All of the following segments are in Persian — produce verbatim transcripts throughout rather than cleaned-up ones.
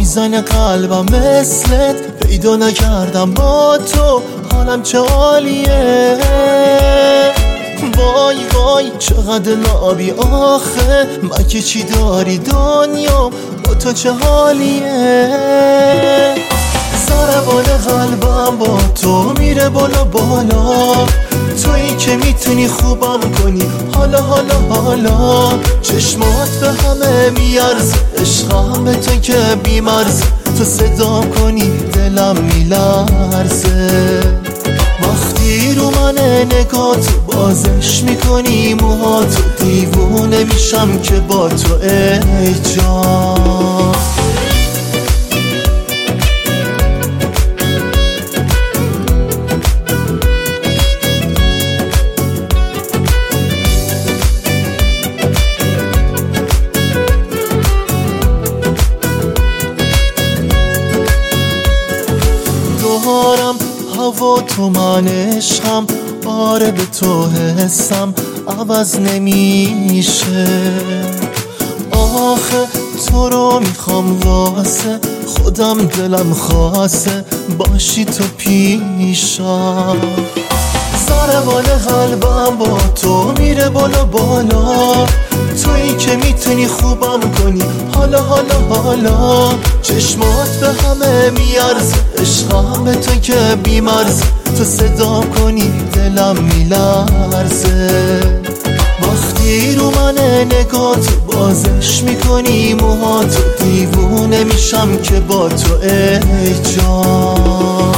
میزنه قلبم مثلت، پیدا نکردم با تو حالم چه عالیه. وای وای چقدر نابی آخه، مگه چی داری دنیا با تو چه حالیه. ضربان قلبم با تو میره بالا بالا، تویی که میتونی خوبم کنی حالا حالا حالا. چشمات به همه میارزه، عشقم به تو که بیمرزه، تو صدام کنی دلم میلرزه. وقتی رو من نگاه تو بازش میکنی موهاتو، دیوونه میشم که با تو ای جان. دارم هوا تو من عشقم، آره به تو حسم عوض نمیشه. آخه تو رو میخوام واسه خودم، دلم خواسته باشی تو پیشم. ضربان قلبم با تو میره بالا بالا، تویی که میتونی خوبم کنی حالا حالا حالا. چشمات به همه میارزه، عشقم به تو که بیمرزه، تو صدام کنی دلم میلرزه. وقتی رو من نگاه تو بازش میکنی موهاتو، دیوونه میشم که با تو ای جان.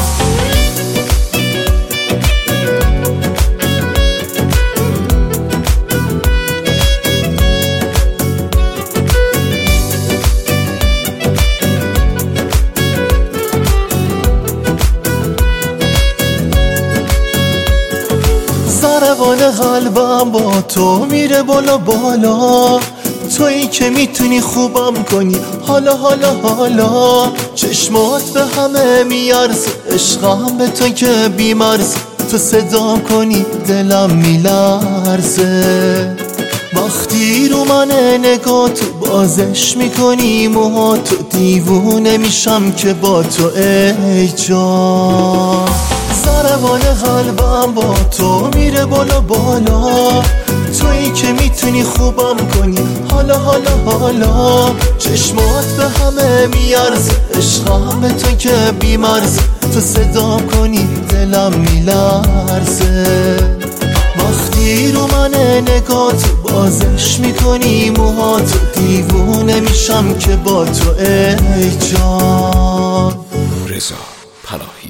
ضربان قلبم با تو میره بالا بالا، تویی که میتونی خوبم کنی حالا حالا حالا. چشمات به همه میارزه، عشقم به تو که بیمرزه، تو صدام کنی دلم میلرزه. وقتی رو من نگاه تو بازش میکنی موهاتو، دیوونه میشم که با تو ای جان. ضربان قلبم با تو میره بالا بالا، تویی که میتونی خوبم کنی حالا حالا حالا. چشمات به همه میارزه، عشقم به تو که بیمرزه، تو صدام کنی دلم میلرزه. وقتی رو من نگاه تو بازش میکنی موهاتو، دیوونه میشم که با تو ای جان. رضا پناهی.